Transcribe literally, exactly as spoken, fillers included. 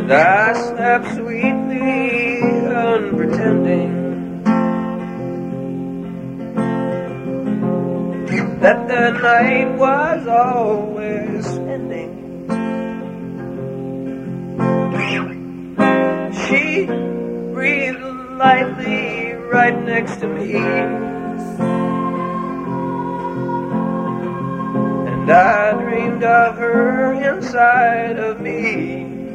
And I slept sweetly, unpretending that the night was always ending. She breathed lightly right next to me, and I dreamed of her inside of me.